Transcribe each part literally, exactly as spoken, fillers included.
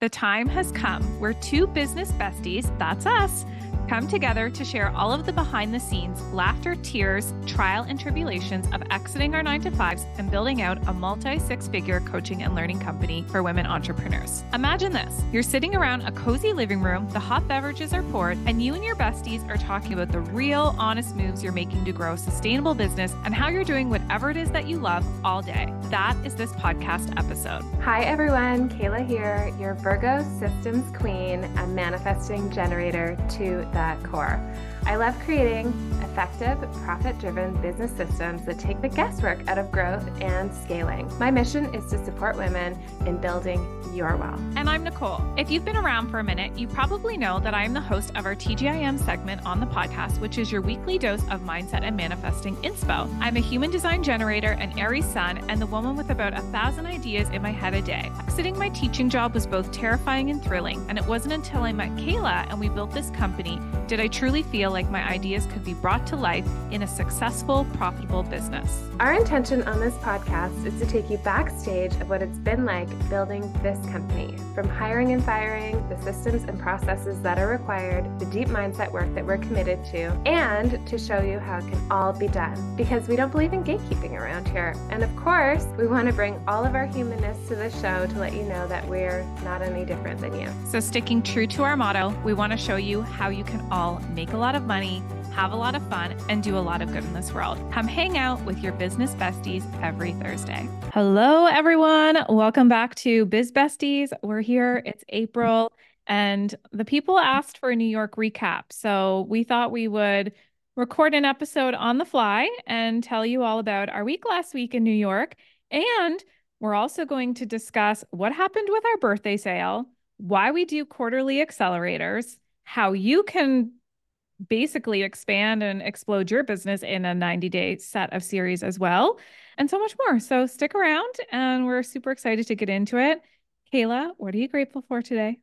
The time has come where two business besties, that's us, come together to share all of the behind the scenes laughter, tears, trial and tribulations of exiting our nine to fives and building out a multi six figure coaching and learning company for women entrepreneurs. Imagine this. You're sitting around a cozy living room, the hot beverages are poured, and you and your besties are talking about the real honest moves you're making to grow a sustainable business and how you're doing whatever it is that you love all day. That is this podcast episode. Hi everyone, Kayla here, your Virgo systems queen and manifesting generator to the core. I love creating effective, profit-driven business systems that take the guesswork out of growth and scaling. My mission is to support women in building your wealth. And I'm Nicole. If you've been around for a minute, you probably know that I'm the host of our T G I M segment on the podcast, which is your weekly dose of mindset and manifesting inspo. I'm a human design generator, an Aries sun, and the woman with about a thousand ideas in my head a day. Exiting my teaching job was both terrifying and thrilling, and it wasn't until I met Kayla and we built this company did I truly feel like my ideas could be brought to life in a successful, profitable business. Our intention on this podcast is to take you backstage of what it's been like building this company, from hiring and firing, the systems and processes that are required, the deep mindset work that we're committed to, and to show you how it can all be done. Because we don't believe in gatekeeping around here. And of course, we want to bring all of our humanness to the show to let you know that we're not any different than you. So sticking true to our motto, we want to show you how you can all make a lot of money, have a lot of fun, and do a lot of good in this world. Come hang out with your business besties every Thursday. Hello, everyone. Welcome back to Biz Besties. We're here. It's April, and the people asked for a New York recap. So we thought we would record an episode on the fly and tell you all about our week last week in New York. And we're also going to discuss what happened with our birthday sale, why we do quarterly accelerators, how you can basically expand and explode your business in a ninety day set of series as well, and so much more. So stick around, and we're super excited to get into it. Kayla, what are you grateful for today?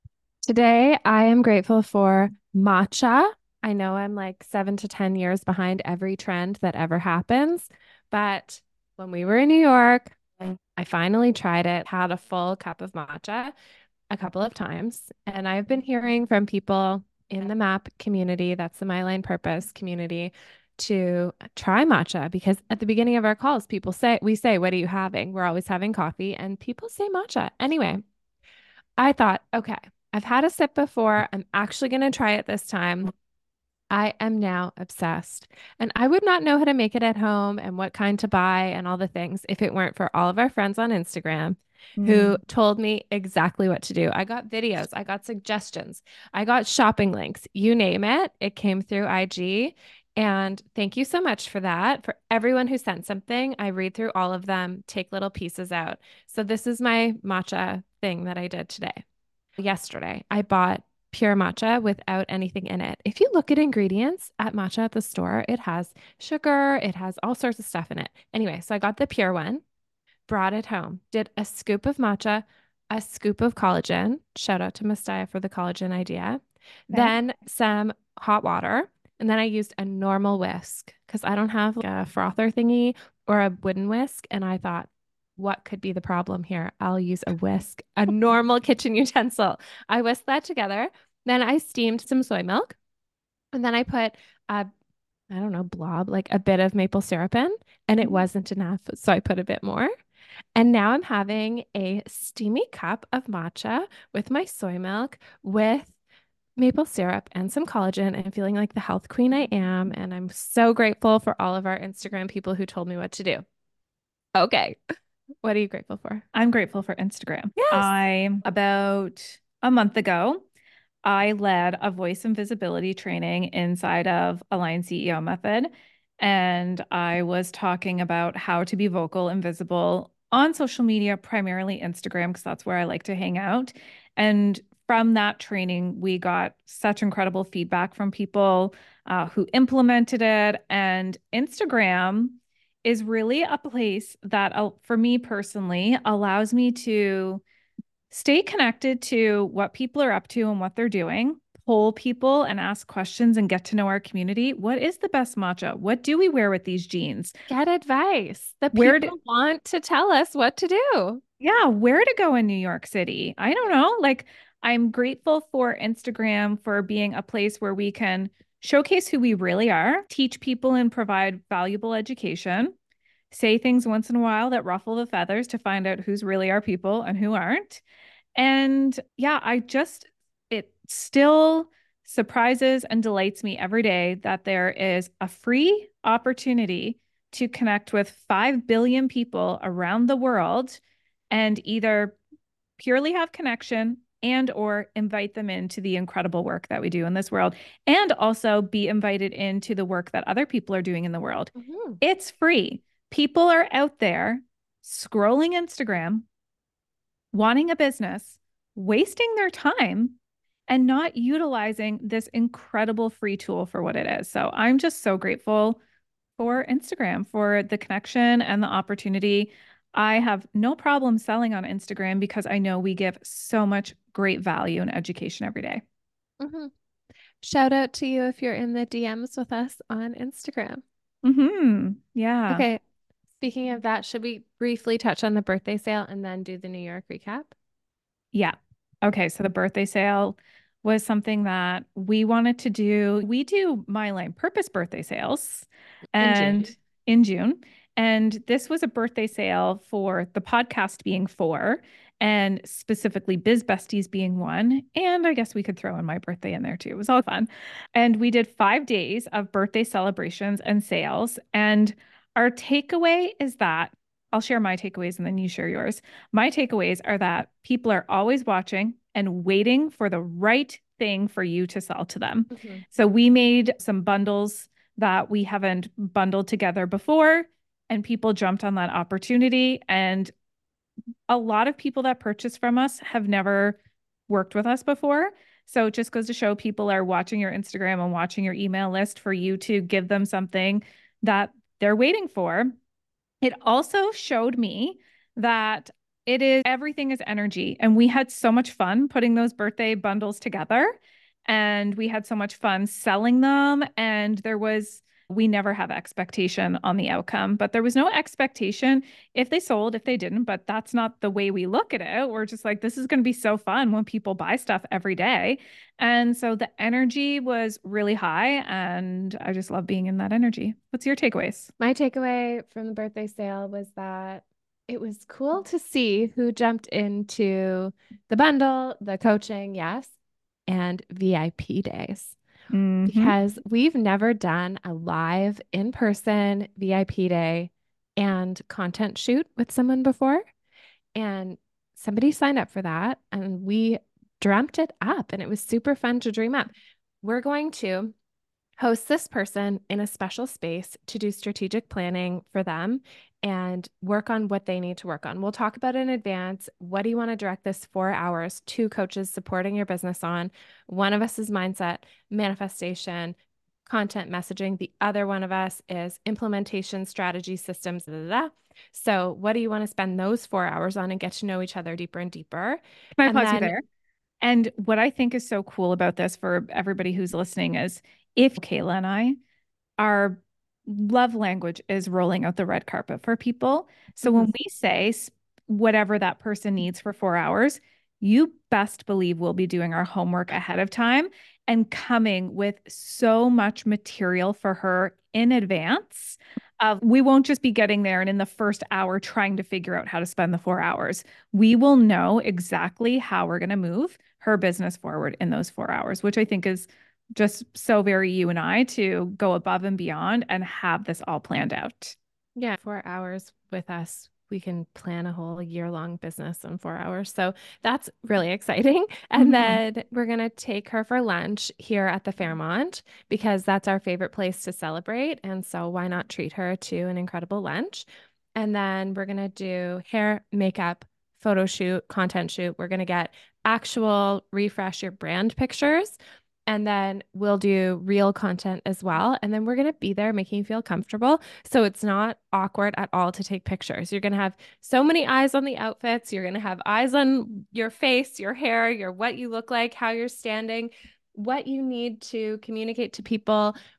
Today, I am grateful for matcha. I know I'm like seven to ten years behind every trend that ever happens, but when we were in New York, I finally tried it, had a full cup of matcha a couple of times, and I've been hearing from people in the MAP community, that's the My Line Purpose community, to try matcha, because at the beginning of our calls, people say, we say, what are you having? We're always having coffee, and people say matcha. Anyway, I thought, okay, I've had a sip before. I'm actually going to try it this time. I am now obsessed, and I would not know how to make it at home and what kind to buy and all the things if it weren't for all of our friends on Instagram mm. who told me exactly what to do. I got videos, I got suggestions, I got shopping links, you name it. It came through I G, and thank you so much for that. For everyone who sent something, I read through all of them, take little pieces out. So this is my matcha thing that I did today. Yesterday, I bought pure matcha without anything in it. If you look at ingredients at matcha at the store, it has sugar, it has all sorts of stuff in it. Anyway, so I got the pure one, brought it home, did a scoop of matcha, a scoop of collagen. Shout out to Mastaya for the collagen idea. Okay. Then some hot water. And then I used a normal whisk because I don't have like a frother thingy or a wooden whisk. And I thought, what could be the problem here? I'll use a whisk, a normal kitchen utensil. I whisked that together. Then I steamed some soy milk. And then I put a, I don't know, blob, like a bit of maple syrup in, and it wasn't enough. So I put a bit more. And now I'm having a steamy cup of matcha with my soy milk with maple syrup and some collagen, and feeling like the health queen I am. And I'm so grateful for all of our Instagram people who told me what to do. Okay. What are you grateful for? I'm grateful for Instagram. Yes. I, about a month ago, I led a voice and visibility training inside of Align C E O Method. And I was talking about how to be vocal and visible on social media, primarily Instagram, because that's where I like to hang out. And from that training, we got such incredible feedback from people uh, who implemented it. And Instagram is really a place that, uh, for me personally, allows me to stay connected to what people are up to and what they're doing, poll people and ask questions and get to know our community. What is the best matcha? What do we wear with these jeans? Get advice. The Where people do- want to tell us what to do. yeah, where to go in New York City. I don't know. Like, I'm grateful for Instagram for being a place where we can showcase who we really are, teach people and provide valuable education, say things once in a while that ruffle the feathers to find out who's really our people and who aren't. And yeah, I just, it still surprises and delights me every day that there is a free opportunity to connect with five billion people around the world and either purely have connection and or invite them into the incredible work that we do in this world and also be invited into the work that other people are doing in the world. Mhm. It's free. People are out there scrolling Instagram, wanting a business, wasting their time and not utilizing this incredible free tool for what it is. So I'm just so grateful for Instagram, for the connection and the opportunity. I have no problem selling on Instagram because I know we give so much great value and education every day. Mhm. Shout out to you if you're in the D Ms with us on Instagram. Mm-hmm. Yeah. Okay. Speaking of that, should we briefly touch on the birthday sale and then do the New York recap? Yeah. Okay. So the birthday sale was something that we wanted to do. We do My Line Purpose birthday sales In and June. in June. And this was a birthday sale for the podcast being four, and specifically Biz Besties being one. And I guess we could throw in my birthday in there too. It was all fun. And we did five days of birthday celebrations and sales. And our takeaway is that I'll share my takeaways and then you share yours. My takeaways are that people are always watching and waiting for the right thing for you to sell to them. Mhm. So we made some bundles that we haven't bundled together before, and people jumped on that opportunity. And a lot of people that purchase from us have never worked with us before. So it just goes to show people are watching your Instagram and watching your email list for you to give them something that they're waiting for. It also showed me that it is everything is energy. And we had so much fun putting those birthday bundles together. And we had so much fun selling them. And there was, we never have expectation on the outcome, but there was no expectation if they sold, if they didn't. But that's not the way we look at it. We're just like, this is going to be so fun when people buy stuff every day. And so the energy was really high. And I just love being in that energy. What's your takeaways? My takeaway from the birthday sale was that it was cool to see who jumped into the bundle, the coaching, yes, and V I P days. Mm-hmm. Because we've never done a live in-person V I P day and content shoot with someone before. And somebody signed up for that and we dreamt it up and it was super fun to dream up. We're going to host this person in a special space to do strategic planning for them and work on what they need to work on. We'll talk about in advance. What do you want to direct this four hours? Two coaches supporting your business on. One of us is mindset, manifestation, content messaging. The other one of us is implementation, strategy, systems. Blah, blah, blah. So, what do you want to spend those four hours on and get to know each other deeper and deeper? Can I And pause you then, there? And what I think is so cool about this for everybody who's listening is if Kayla and I, our love language is rolling out the red carpet for people. So when mhm, we say whatever that person needs for four hours, you best believe we'll be doing our homework ahead of time and coming with so much material for her in advance. Of we won't just be getting there and in the first hour trying to figure out how to spend the four hours. We will know exactly how we're going to move her business forward in those four hours, which I think is just so very you and I to go above and beyond and have this all planned out. yeah, four hours with us. We can plan a whole year long business in four hours. So that's really exciting. And Mhm. then we're going to take her for lunch here at the Fairmont because that's our favorite place to celebrate. And so why not treat her to an incredible lunch? And then we're going to do hair, makeup, photo shoot, content shoot. We're going to get actual refresh your brand pictures. And then we'll do real content as well. And then we're going to be there making you feel comfortable. So it's not awkward at all to take pictures. You're going to have so many eyes on the outfits. You're going to have eyes on your face, your hair, your what you look like, how you're standing, what you need to communicate to people,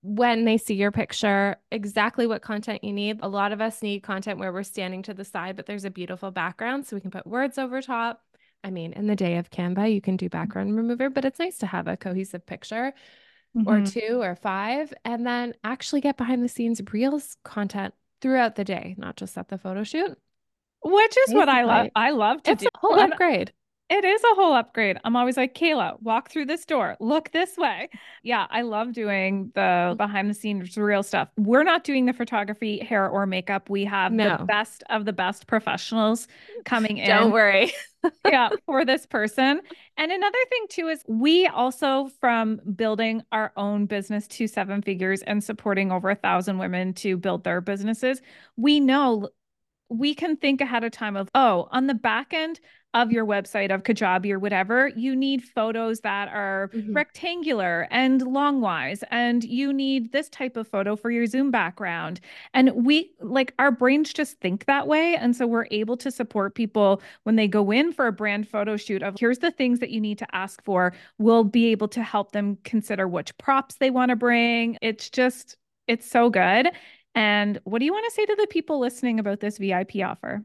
when they see your picture, exactly what content you need. A lot of us need content where we're standing to the side, but there's a beautiful background so we can put words over top. I mean, in the day of Canva, you can do background remover, but it's nice to have a cohesive picture or Mhm. two or five, and then actually get behind the scenes reels content throughout the day, not just at the photo shoot. Which is what I love. Basically, I love to it's do. a whole And upgrade. it is a whole upgrade. I'm always like, Kayla, walk through this door, look this way. Yeah, I love doing the behind the scenes real stuff. We're not doing the photography, hair, or makeup. We have the No, best of the best professionals coming don't in. worry. Yeah, for this person. And another thing too is we also, from building our own business to seven figures and supporting over a thousand women to build their businesses, we know we can think ahead of time of, oh, on the back end of your website of Kajabi or whatever, you need photos that are Mhm. rectangular and longwise, and you need this type of photo for your Zoom background. And we like our brains just think that way. And so we're able to support people when they go in for a brand photo shoot of here's the things that you need to ask for. We'll be able to help them consider which props they want to bring. It's just, it's so good. And what do you want to say to the people listening about this V I P offer?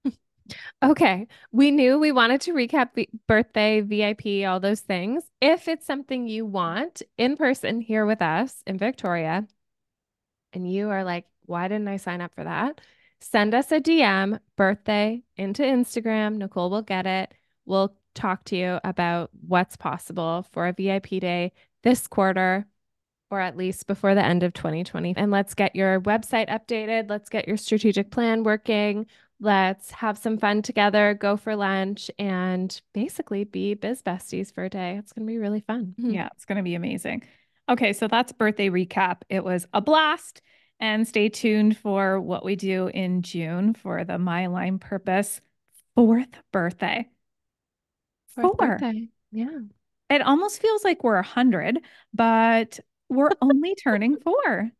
Okay. We knew we wanted to recap the birthday, V I P, all those things. If it's something you want in person here with us in Victoria, and you are like, why didn't I sign up for that? Send us a D M, birthday into Instagram. Nicole will get it. We'll talk to you about what's possible for a V I P day this quarter, or at least before the end of twenty twenty. And let's get your website updated. Let's get your strategic plan working. Let's have some fun together, go for lunch, and basically be biz besties for a day. It's going to be really fun. Yeah, it's going to be amazing. Okay, so that's birthday recap. It was a blast. And stay tuned for what we do in June for the My Line Purpose fourth birthday. Fourth Four. birthday. Yeah. It almost feels like we're a hundred, but we're only turning four.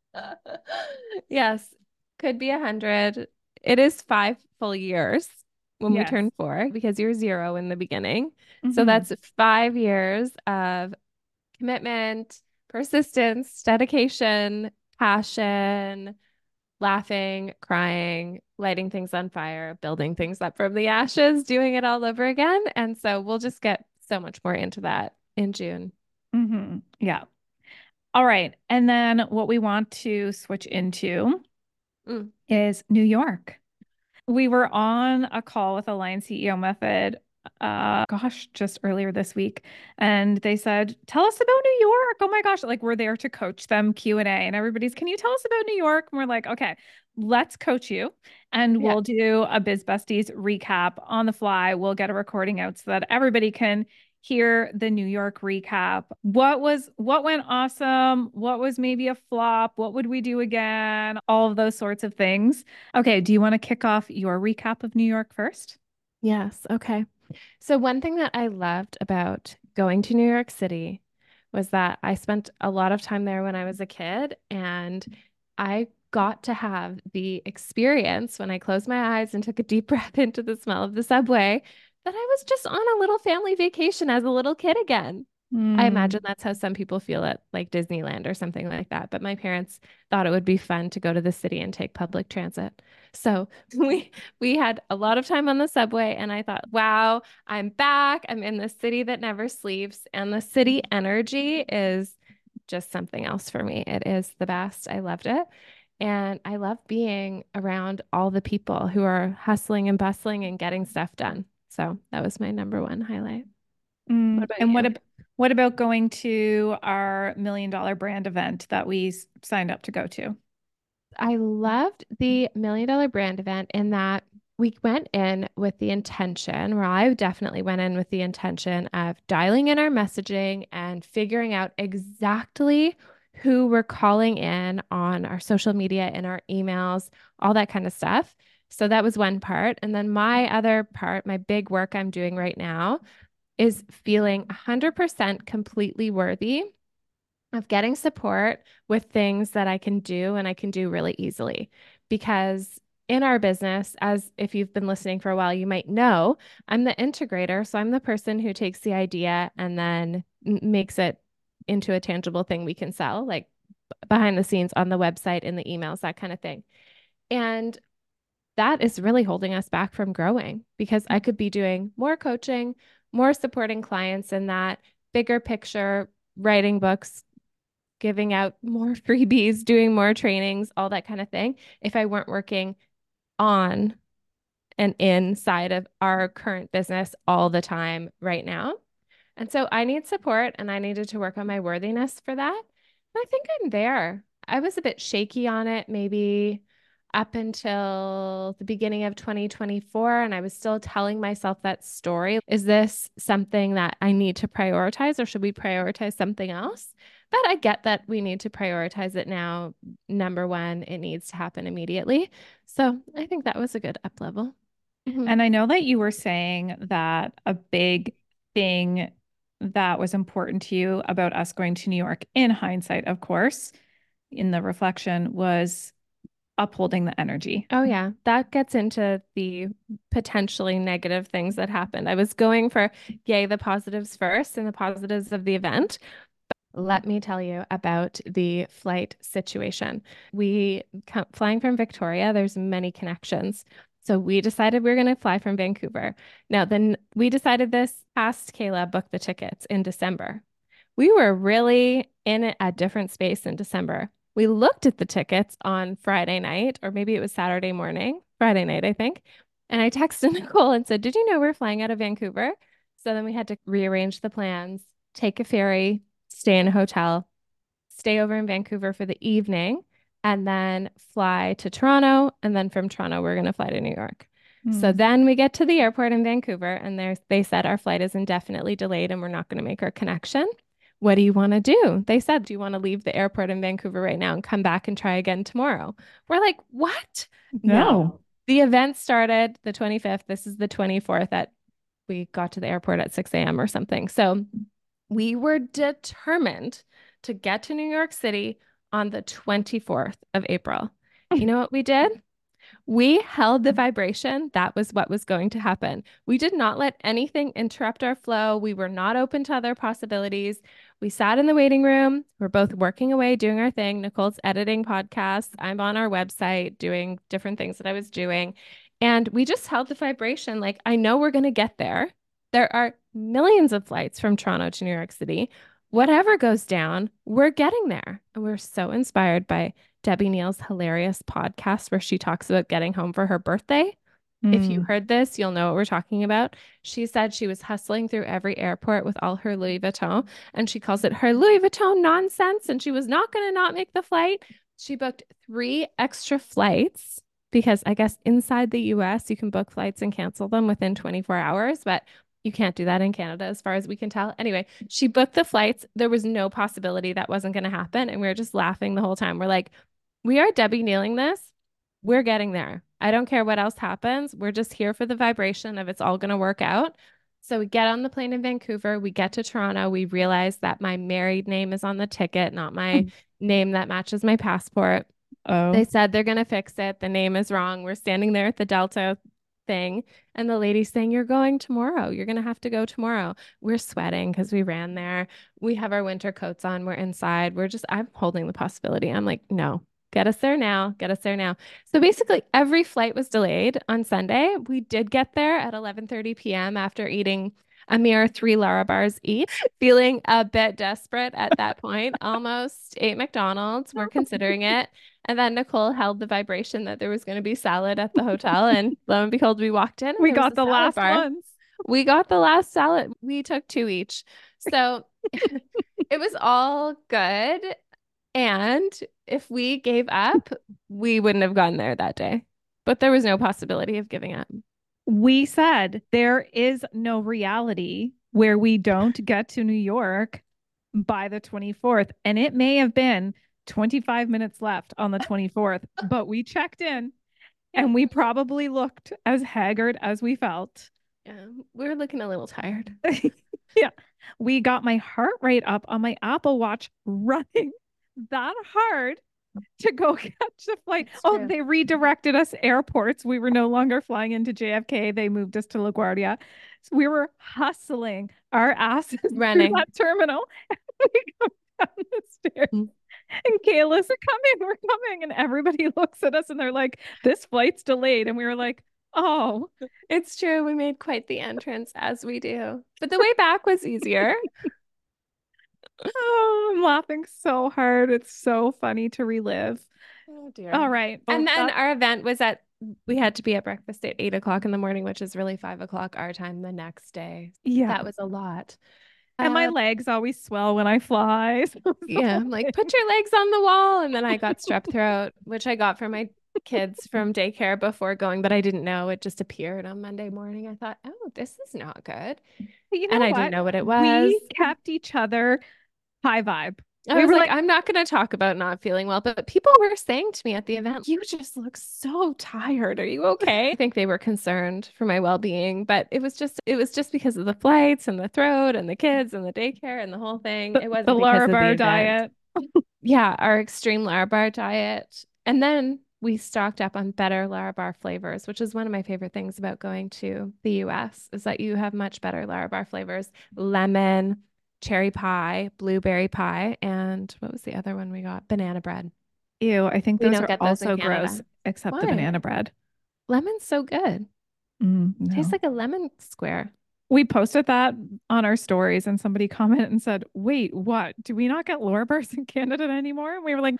Yes. Could be a hundred. It is five full years when we Yes. turn four because you're zero in the beginning. So Mhm. that's five years of commitment, persistence, dedication, passion, laughing, crying, lighting things on fire, building things up from the ashes, doing it all over again. And so we'll just get so much more into that in June. Mhm. Yeah. All right. And then what we want to switch into Mm. is New York. We were on a call with Align C E O Method, uh, gosh, just earlier this week, and they said, "Tell us about New York." Oh my gosh, like we're there to coach them Q and A, and everybody's, "Can you tell us about New York?" And we're like, "Okay, let's coach you, and Yeah. we'll do a Biz Besties recap on the fly. We'll get a recording out so that everybody can hear the New York recap. What was what went awesome? What was maybe a flop? What would we do again? All of those sorts of things." Okay, do you want to kick off your recap of New York first? Yes. Okay. So, one thing that I loved about going to New York City was that I spent a lot of time there when I was a kid, and I got to have the experience when I closed my eyes and took a deep breath into the smell of the subway that I was just on a little family vacation as a little kid again. I imagine Mm, that's how some people feel at like Disneyland or something like that. But my parents thought it would be fun to go to the city and take public transit. So we we had a lot of time on the subway, and I thought, wow, I'm back. I'm in the city that never sleeps, and the city energy is just something else for me. It is the best. I loved it. And I love being around all the people who are hustling and bustling and getting stuff done. So that was my number one highlight. What mm. about And what you? ab what about going to our million dollar brand event that we s- signed up to go to? I loved the Million Dollar Brand event in that we went in with the intention, where I definitely went in with the intention of dialing in our messaging and figuring out exactly who we're calling in on our social media and our emails, all that kind of stuff. So that was one part. And then my other part, my big work I'm doing right now is feeling one hundred percent completely worthy of getting support with things that I can do and I can do really easily. Because in our business, as if you've been listening for a while, you might know I'm the integrator. So I'm the person who takes the idea and then makes it into a tangible thing we can sell, like behind the scenes on the website, in the emails, that kind of thing. And that is really holding us back from growing because I could be doing more coaching, more supporting clients in that bigger picture, writing books, giving out more freebies, doing more trainings, all that kind of thing, if I weren't working on and inside of our current business all the time right now. And so I need support and I needed to work on my worthiness for that. And I think I'm there. I was a bit shaky on it, maybe up until the beginning of twenty twenty-four. And I was still telling myself that story. Is this something that I need to prioritize, or should we prioritize something else? But I get that we need to prioritize it now. Number one, it needs to happen immediately. So I think that was a good up level. And I know that you were saying that a big thing that was important to you about us going to New York, in hindsight, of course, in the reflection, was upholding the energy. Oh, yeah. That gets into the potentially negative things that happened. I was going for, yay, the positives first and the positives of the event. But let me tell you about the flight situation. We, flying from Victoria, there's many connections. So we decided we were going to fly from Vancouver. Now, then we decided this past Kayla booked the tickets in December. We were really in a different space in December. We looked at the tickets on Friday night, or maybe it was Saturday morning, Friday night, I think. And I texted Nicole and said, did you know we're flying out of Vancouver? So then we had to rearrange the plans, take a ferry, stay in a hotel, stay over in Vancouver for the evening, and then fly to Toronto. And then from Toronto, we're going to fly to New York. Mm. So then we get to the airport in Vancouver, and they said our flight is indefinitely delayed and we're not going to make our connection. What do you want to do? They said, do you want to leave the airport in Vancouver right now and come back and try again tomorrow? We're like, what? No. no. The event started the twenty-fifth. This is the twenty-fourth at we got to the airport at six a.m. or something. So we were determined to get to New York City on the twenty-fourth of April. You know what we did? We held the vibration. That was what was going to happen. We did not let anything interrupt our flow. We were not open to other possibilities. We sat in the waiting room. We're both working away, doing our thing. Nicole's editing podcasts. I'm on our website doing different things that I was doing. And we just held the vibration. Like, I know we're going to get there. There are millions of flights from Toronto to New York City. Whatever goes down, we're getting there. And we're so inspired by Debbie Neal's hilarious podcast where she talks about getting home for her birthday. Mm. If you heard this, you'll know what we're talking about. She said she was hustling through every airport with all her Louis Vuitton, and she calls it her Louis Vuitton nonsense, and she was not going to not make the flight. She booked three extra flights because I guess inside the U S you can book flights and cancel them within twenty-four hours, but you can't do that in Canada as far as we can tell. Anyway, she booked the flights. There was no possibility that wasn't going to happen, and we were just laughing the whole time. We're like, we are Debbie Nealing this. We're getting there. I don't care what else happens. We're just here for the vibration of it's all going to work out. So we get on the plane in Vancouver. We get to Toronto. We realize that my married name is on the ticket, not my mm. name that matches my passport. Oh. They said they're going to fix it. The name is wrong. We're standing there at the Delta thing, and the lady's saying, you're going tomorrow. You're going to have to go tomorrow. We're sweating because we ran there. We have our winter coats on. We're inside. We're just, I'm holding the possibility. I'm like, no. Get us there now. Get us there now. So basically, every flight was delayed on Sunday. We did get there at eleven thirty p.m. after eating a mere three Lara bars each, feeling a bit desperate at that point. Almost ate McDonald's. We're considering it. And then Nicole held the vibration that there was going to be salad at the hotel. And lo and behold, we walked in. We got the last bar. ones. We got the last salad. We took two each. So it was all good. And if we gave up, we wouldn't have gone there that day. But there was no possibility of giving up. We said there is no reality where we don't get to New York by the twenty-fourth. And it may have been twenty-five minutes left on the twenty-fourth, but we checked in and we probably looked as haggard as we felt. Yeah, we were looking a little tired. Yeah. We got my heart rate up on my Apple Watch running that hard to go catch the flight. That's oh, true. They redirected us airports. We were no longer flying into J F K. They moved us to LaGuardia. So we were hustling our asses running through that terminal. And we come down the stairs. Mm. And Kayla's are coming, we're coming. And everybody looks at us and they're like, this flight's delayed. And we were like, oh, It's true. We made quite the entrance as we do. But the way back was easier. oh, I'm laughing so hard. It's so funny to relive. Oh dear. All right. And Well, then that, our event was at, we had to be at breakfast at eight o'clock in the morning, which is really five o'clock our time the next day. yeah. That was a lot. And my Uh, legs always swell when I fly. So it's the yeah, whole I'm like, thing. put your legs on the wall. And then I got strep throat, which I got for my kids from daycare before going, but I didn't know. It just appeared on Monday morning. I thought, oh, this is not good. But you And know I didn't what? know what it was. We kept each other high vibe. I We was were like, like, I'm not going to talk about not feeling well, but people were saying to me at the event, you just look so tired. Are you okay? I think they were concerned for my well-being, but it was just it was just because of the flights and the throat and the kids and the daycare and the whole thing. the, It the wasn't because of the Larabar event. diet. Yeah, our extreme Larabar diet. And then we stocked up on better Larabar flavors, which is one of my favorite things about going to the U S is that you have much better Larabar flavors. Lemon, cherry pie, blueberry pie, and what was the other one we got? Banana bread. Ew, I think We those don't are get those in also gross, Canada. except the Why? banana bread. Lemon's so good. Mm, Tastes no. like a lemon square. We posted that on our stories and somebody commented and said, wait, what? Do we not get Lorabars in Canada anymore? And we were like,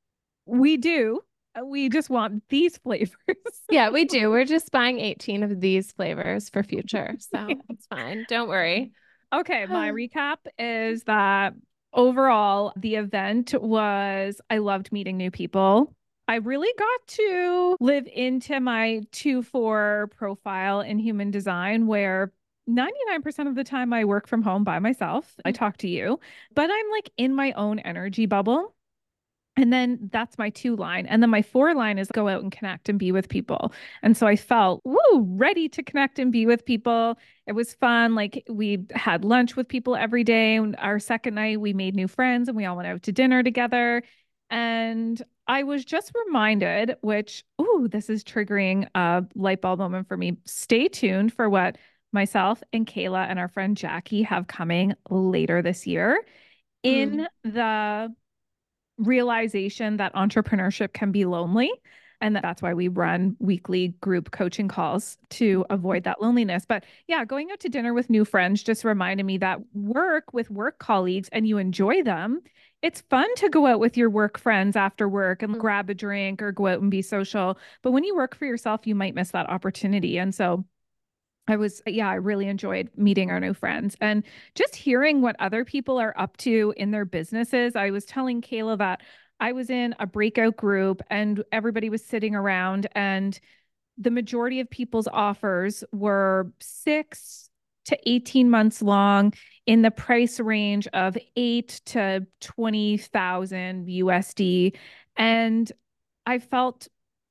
we do. Uh, We just want these flavors. Yeah, we do. We're just buying eighteen of these flavors for future. So it's fine. Don't worry. Okay, my recap is that overall, the event was I loved meeting new people. I really got to live into my two four profile in human design, where ninety-nine percent of the time I work from home by myself. I talk to you, but I'm like in my own energy bubble. And then that's my two line. And then my four line is go out and connect and be with people. And so I felt, woo, ready to connect and be with people. It was fun. Like we had lunch with people every day. Our second night, we made new friends and we all went out to dinner together. And I was just reminded, which, ooh, this is triggering a light bulb moment for me. Stay tuned for what myself and Kayla and our friend Jackie have coming later this year in Mm. the realization that entrepreneurship can be lonely. And that's why we run weekly group coaching calls to avoid that loneliness. But yeah, going out to dinner with new friends just reminded me that work with work colleagues and you enjoy them. It's fun to go out with your work friends after work and grab a drink or go out and be social. But when you work for yourself, you might miss that opportunity. And so I was, yeah, I really enjoyed meeting our new friends and just hearing what other people are up to in their businesses. I was telling Kayla that I was in a breakout group and everybody was sitting around, and the majority of people's offers were six to eighteen months long in the price range of eight to twenty thousand U S D. And I felt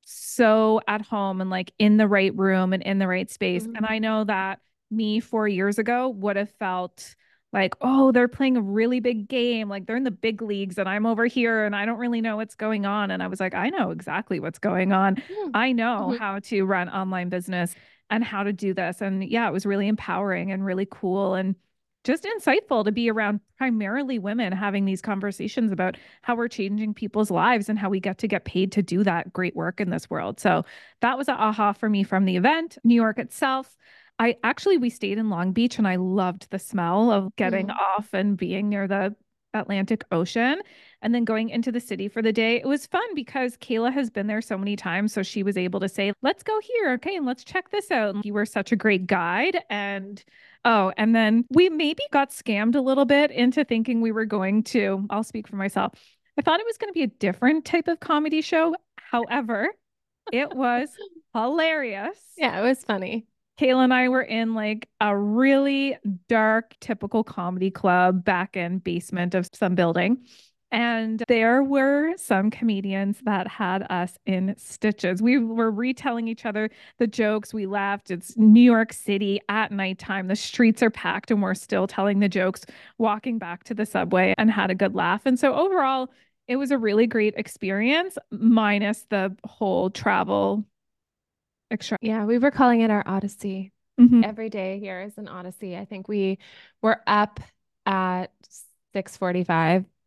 so at home and like in the right room and in the right space. Mm. And I know that me four years ago would have felt like, oh, they're playing a really big game. Like they're in the big leagues and I'm over here and I don't really know what's going on. And I was like, I know exactly what's going on. Mm. I know Mhm. how to run online business and how to do this. And yeah, it was really empowering and really cool and just insightful to be around primarily women having these conversations about how we're changing people's lives and how we get to get paid to do that great work in this world. So that was an aha for me from the event. New York itself, I actually, we stayed in Long Beach and I loved the smell of getting Mm. off and being near the Atlantic Ocean and then going into the city for the day. It was fun because Kayla has been there so many times. So she was able to say, let's go here. Okay. And let's check this out. And you were such a great guide. And oh, and then we maybe got scammed a little bit into thinking we were going to, I'll speak for myself. I thought it was going to be a different type of comedy show. However, it was hilarious. Yeah, it was funny. Kayla and I were in like a really dark, typical comedy club back in basement of some building. And there were some comedians that had us in stitches. We were retelling each other the jokes. We laughed. It's New York City at nighttime. The streets are packed, and we're still telling the jokes, walking back to the subway and had a good laugh. And so overall, it was a really great experience, minus the whole travel extra. Yeah, we were calling it our Odyssey. Mhm. Every day here is an Odyssey. I think we were up at six forty-five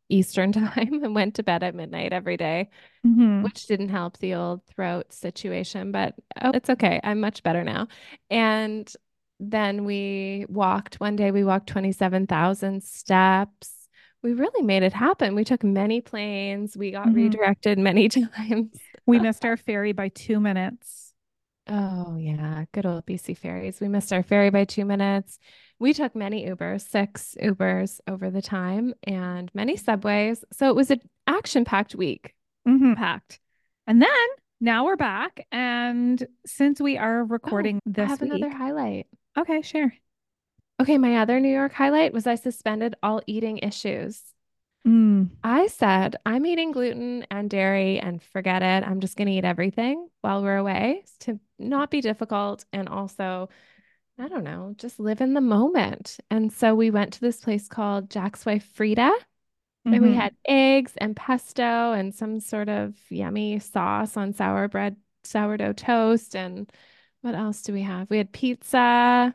Eastern time and went to bed at midnight every day, Hmm. which didn't help the old throat situation, but oh, it's okay. I'm much better now. And then we walked one day, we walked twenty-seven thousand steps. We really made it happen. We took many planes. We got Hmm. redirected many times. We missed our ferry by two minutes. Oh, yeah. Good old B C ferries. We missed our ferry by two minutes. We took many Ubers, six Ubers over the time, and many subways. So it was an action-packed week. Hmm. Packed. And then now we're back. And since we are Oh, recording I this have another week, highlight. okay, share. Okay, my other New York highlight was I suspended all eating issues. Mm. I said, I'm eating gluten and dairy and forget it. I'm just going to eat everything while we're away to not be difficult and also, I don't know, just live in the moment. And so we went to this place called Jack's Wife Frida, and we Hmm. had eggs and pesto and some sort of yummy sauce on sour bread, sourdough toast. And what else do we have? We had pizza,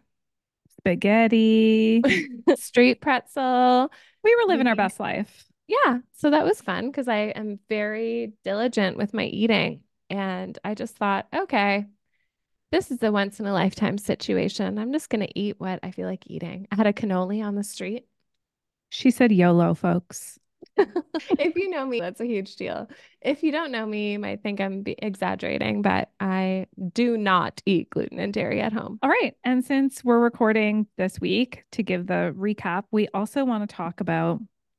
Spaghetti. street pretzel. We were living our We best life. Yeah, so that was fun because I am very diligent with my eating. And I just thought, okay, this is a once in a lifetime situation. I'm just going to eat what I feel like eating. I had a cannoli on the street. She said YOLO, folks. If you know me, that's a huge deal. If you don't know me, you might think I'm be- exaggerating, but I do not eat gluten and dairy at home. All right. And since we're recording this week, to give the recap, we also want to talk about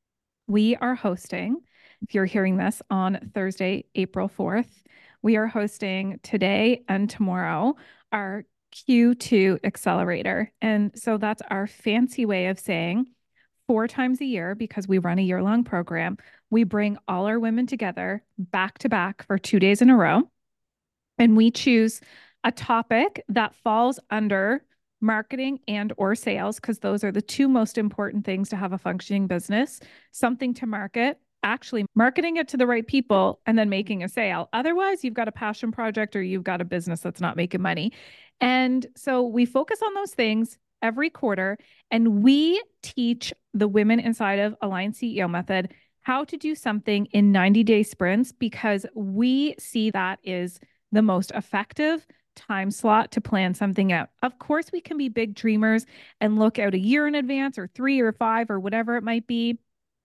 we are hosting, if you're hearing this on Thursday, April fourth, we are hosting today and tomorrow our Q two accelerator. And so that's our fancy way of saying four times a year, because we run a year long program, we bring all our women together back to back for two days in a row. And we choose a topic that falls under marketing and or sales, because those are the two most important things to have a functioning business. Something to market, actually marketing it to the right people, and then making a sale. Otherwise, you've got a passion project or you've got a business that's not making money. And so we focus on those things every quarter, and we teach the women inside of Align C E O Method how to do something in ninety day sprints, because we see that is the most effective time slot to plan something out. Of course, we can be big dreamers and look out a year in advance or three or five or whatever it might be.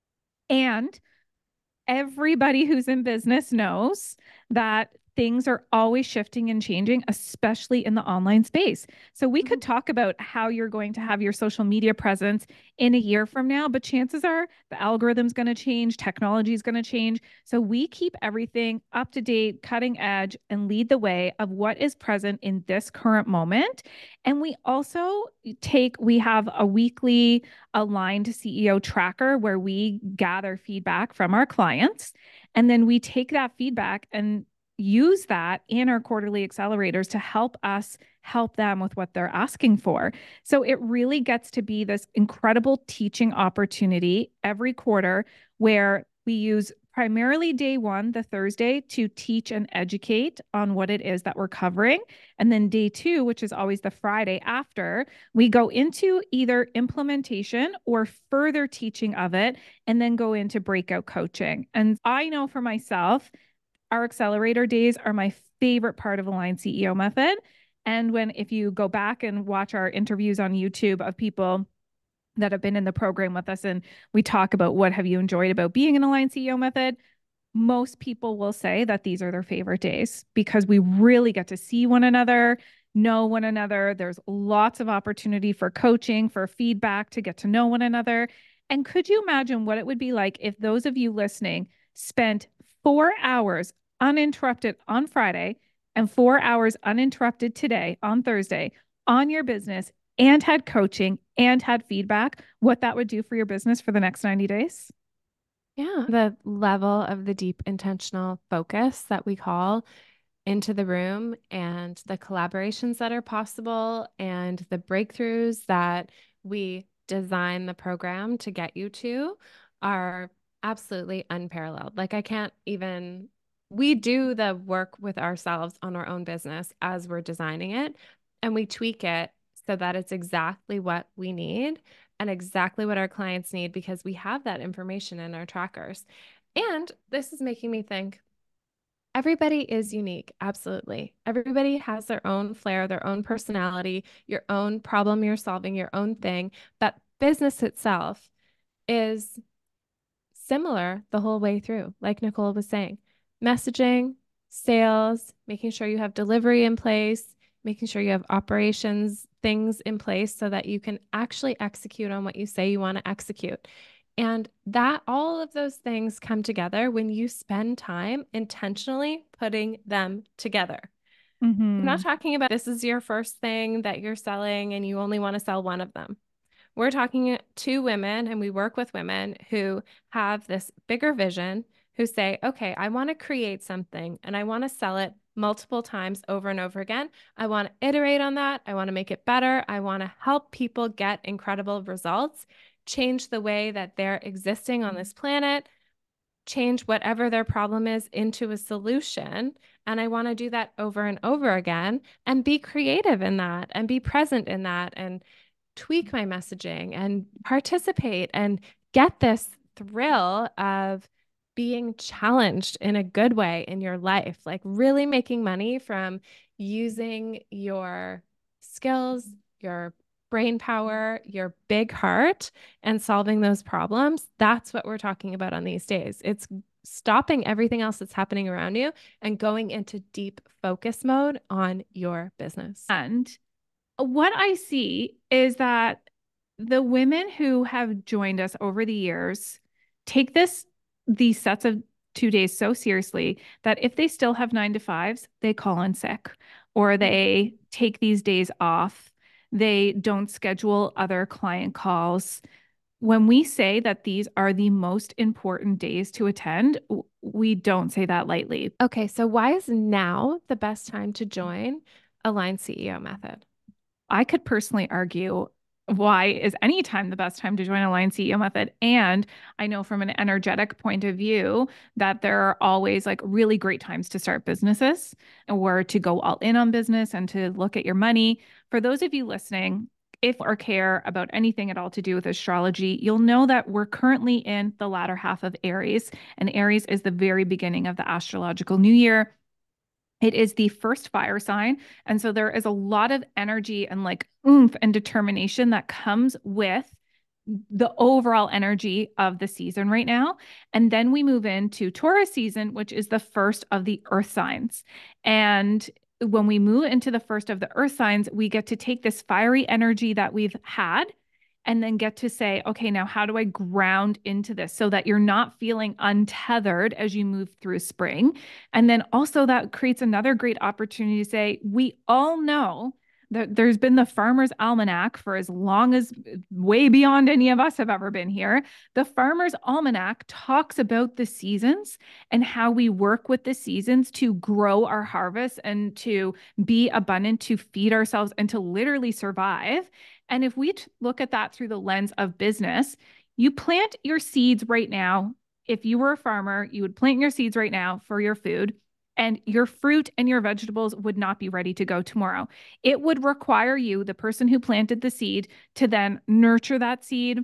And everybody who's in business knows that things are always shifting and changing, especially in the online space. So we could talk about how you're going to have your social media presence in a year from now, but chances are the algorithm's going to change, technology is going to change. So we keep everything up to date, cutting edge, and lead the way of what is present in this current moment. And we also take, we have a weekly aligned C E O tracker where we gather feedback from our clients. And then we take that feedback and use that in our quarterly accelerators to help us help them with what they're asking for. So it really gets to be this incredible teaching opportunity every quarter where we use primarily day one, the Thursday, to teach and educate on what it is that we're covering. And then day two, which is always the Friday after, we go into either implementation or further teaching of it, and then go into breakout coaching. And I know for myself, our accelerator days are my favorite part of Align C E O Method. And when, if you go back and watch our interviews on YouTube of people that have been in the program with us, and we talk about what have you enjoyed about being in Align C E O Method, most people will say that these are their favorite days because we really get to see one another, know one another. There's lots of opportunity for coaching, for feedback, to get to know one another. And could you imagine what it would be like if those of you listening spent four hours uninterrupted on Friday and four hours uninterrupted today on Thursday on your business and had coaching and had feedback, what that would do for your business for the next ninety days? Yeah, the level of the deep intentional focus that we call into the room and the collaborations that are possible and the breakthroughs that we design the program to get you to are absolutely unparalleled. Like, I can't even, we do the work with ourselves on our own business as we're designing it, and we tweak it so that it's exactly what we need. and exactly what our clients need because we have that information in our trackers. And this is making me think everybody is unique. Absolutely. Everybody has their own flair, their own personality, your own problem you're solving, your own thing. But business itself is similar the whole way through, like Nicole was saying. Messaging, sales, making sure you have delivery in place, making sure you have operations, things in place so that you can actually execute on what you say you want to execute. And that all of those things come together when you spend time intentionally putting them together. Mm-hmm. We're not talking about this is your first thing that you're selling and you only want to sell one of them. We're talking to women, and we work with women who have this bigger vision, who say, okay, I want to create something and I want to sell it multiple times over and over again. I want to iterate on that. I want to make it better. I want to help people get incredible results, change the way that they're existing on this planet, change whatever their problem is into a solution. And I want to do that over and over again and be creative in that and be present in that and tweak my messaging and participate and get this thrill of being challenged in a good way in your life, like really making money from using your skills, your brain power, your big heart, and solving those problems. That's what we're talking about on these days. It's stopping everything else that's happening around you and going into deep focus mode on your business. And what I see is that the women who have joined us over the years take this, these sets of two days so seriously that if they still have nine to fives, they call in sick or they take these days off. They don't schedule other client calls. When we say that these are the most important days to attend, we don't say that lightly. Okay, so why is now the best time to join Align C E O Method? I could personally argue why is any time the best time to join Align C E O Method? And I know from an energetic point of view that there are always like really great times to start businesses or to go all in on business and to look at your money. For those of you listening, if or care about anything at all to do with astrology, you'll know that we're currently in the latter half of Aries, and Aries is the very beginning of the astrological new year. It is the first fire sign. And so there is a lot of energy and like oomph and determination that comes with the overall energy of the season right now. And then we move into Taurus season, which is the first of the earth signs. And when we move into the first of the earth signs, we get to take this fiery energy that we've had and then get to say, okay, now how do I ground into this so that you're not feeling untethered as you move through spring? And then also that creates another great opportunity to say, we all know that there's been the Farmer's Almanac for as long as way beyond any of us have ever been here. The Farmer's Almanac talks about the seasons and how we work with the seasons to grow our harvest and to be abundant, to feed ourselves and to literally survive. And if we look at that through the lens of business, you plant your seeds right now. If you were a farmer, you would plant your seeds right now for your food, and your fruit and your vegetables would not be ready to go tomorrow. It would require you, the person who planted the seed, to then nurture that seed,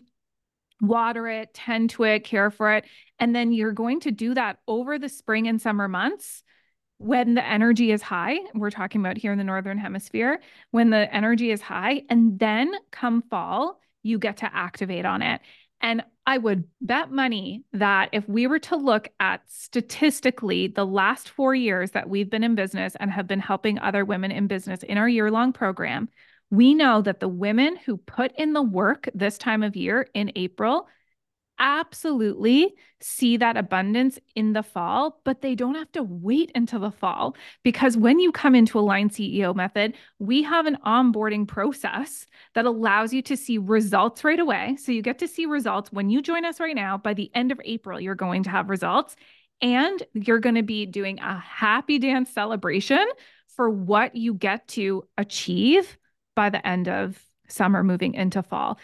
water it, tend to it, care for it. And then you're going to do that over the spring and summer months when the energy is high. We're talking about here in the Northern Hemisphere, when the energy is high, and then come fall, you get to activate on it. And I would bet money that if we were to look at statistically the last four years that we've been in business and have been helping other women in business in our year-long program, we know that the women who put in the work this time of year in April absolutely see that abundance in the fall, but they don't have to wait until the fall, because when you come into Align C E O Method, we have an onboarding process that allows you to see results right away. So you get to see results when you join us right now. By the end of April, you're going to have results, and you're going to be doing a happy dance celebration for what you get to achieve by the end of summer moving into fall.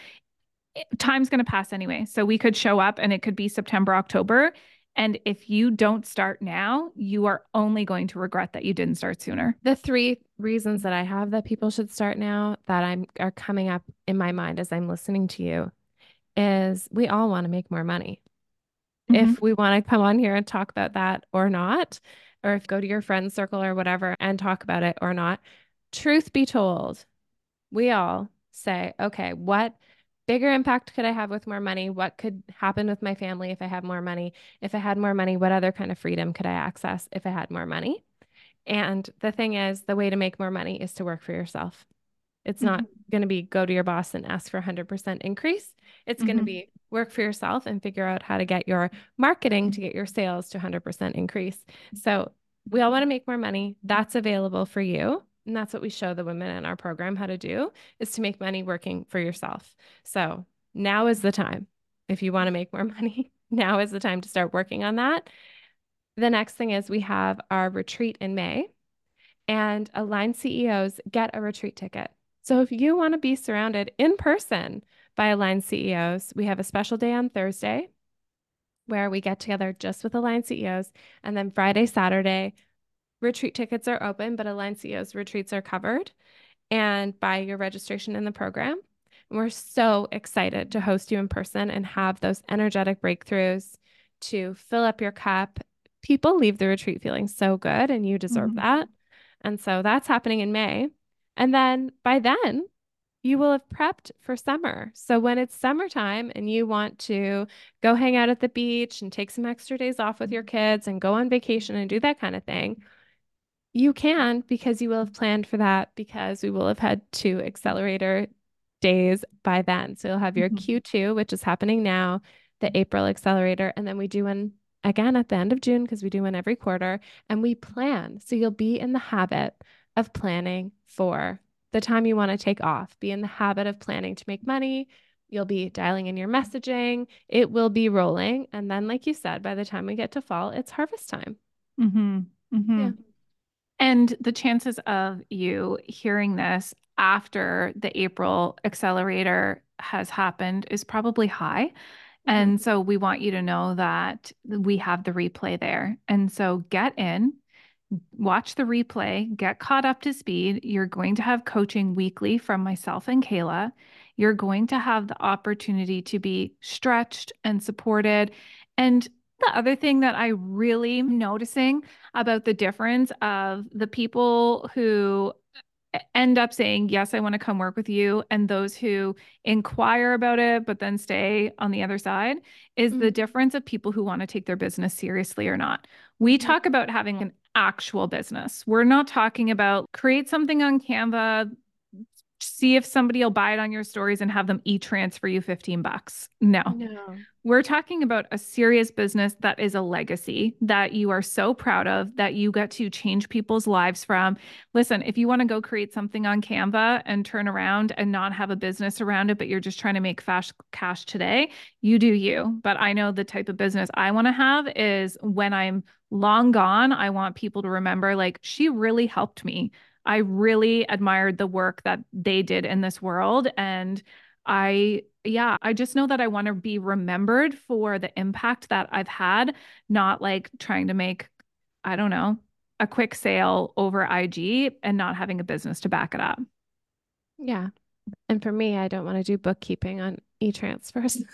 Time's going to pass anyway. So we could show up and it could be September, October. And if you don't start now, you are only going to regret that you didn't start sooner. The three reasons that I have that people should start now that I'm are coming up in my mind as I'm listening to you is we all want to make more money. Mm-hmm. If we want to come on here and talk about that or not, or if go to your friend circle or whatever and talk about it or not, truth be told, we all say, okay, what bigger impact could I have with more money? What could happen with my family if I have more money? If I had more money, what other kind of freedom could I access if I had more money? And the thing is, the way to make more money is to work for yourself. It's Mm-hmm. not going to be go to your boss and ask for a one hundred percent increase. It's going to Mm-hmm. be work for yourself and figure out how to get your marketing to get your sales to one hundred percent increase. So we all want to make more money. That's available for you. And that's what we show the women in our program how to do is to make money working for yourself. So now is the time. If you want to make more money, now is the time to start working on that. The next thing is we have our retreat in May, and Aligned C E Os get a retreat ticket. So if you want to be surrounded in person by Aligned C E Os, we have a special day on Thursday where we get together just with Aligned C E Os. And then Friday, Saturday, retreat tickets are open, but Aligned C E Os retreats are covered and by your registration in the program. And we're so excited to host you in person and have those energetic breakthroughs to fill up your cup. People leave the retreat feeling so good, and you deserve Mm-hmm. that. And so that's happening in May. And then by then, you will have prepped for summer. So when it's summertime and you want to go hang out at the beach and take some extra days off with your kids and go on vacation and do that kind of thing, you can, because you will have planned for that, because we will have had two accelerator days by then. So you'll have your Mm-hmm. Q two, which is happening now, the April accelerator, and then we do one again at the end of June because we do one every quarter and we plan. So you'll be in the habit of planning for the time you want to take off, be in the habit of planning to make money. You'll be dialing in your messaging. It will be rolling. And then, like you said, by the time we get to fall, it's harvest time. Mm-hmm. Mm-hmm. Yeah. And the chances of you hearing this after the April accelerator has happened is probably high. Mhm. And so we want you to know that we have the replay there. And so get in, watch the replay, get caught up to speed. You're going to have coaching weekly from myself and Kayla. You're going to have the opportunity to be stretched and supported. And the other thing that I really am noticing about the difference of the people who end up saying, yes, I want to come work with you, and those who inquire about it, but then stay on the other side, is the Mhm. difference of people who want to take their business seriously or not. We Mhm. talk about having an actual business. We're not talking about create something on Canva, see if somebody will buy it on your stories and have them e-transfer you fifteen bucks. No. No. We're talking about a serious business that is a legacy that you are so proud of, that you get to change people's lives from. Listen, if you want to go create something on Canva and turn around and not have a business around it, but you're just trying to make fast cash today, you do you. But I know the type of business I want to have is when I'm long gone, I want people to remember, like, she really helped me. I really admired the work that they did in this world. And I, yeah, I just know that I want to be remembered for the impact that I've had, not like trying to make, I don't know, a quick sale over I G and not having a business to back it up. Yeah. And for me, I don't want to do bookkeeping on e-transfers.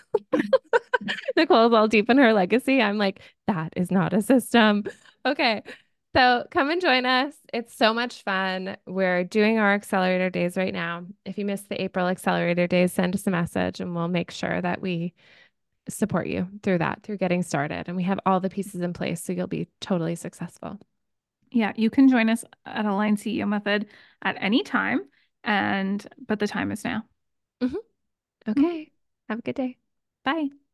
Nicole's all deep in her legacy. I'm like, that is not a system. Okay. So come and join us. It's so much fun. We're doing our accelerator days right now. If you missed the April accelerator days, send us a message and we'll make sure that we support you through that, through getting started. And we have all the pieces in place so you'll be totally successful. Yeah, you can join us at Aligned C E O Method at any time. And, but the time is now. Mhm. Mhm. Okay. Have a good day. Bye.